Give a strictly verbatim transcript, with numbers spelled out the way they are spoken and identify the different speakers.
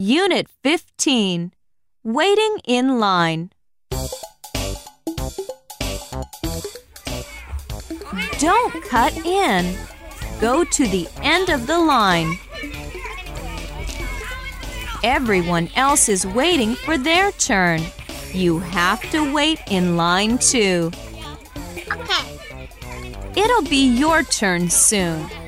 Speaker 1: Unit fifteen. Waiting in line. Don't cut in. Go to the end of the line. Everyone else is waiting for their turn. You have to wait in line too.
Speaker 2: Okay.
Speaker 1: It'll be your turn soon.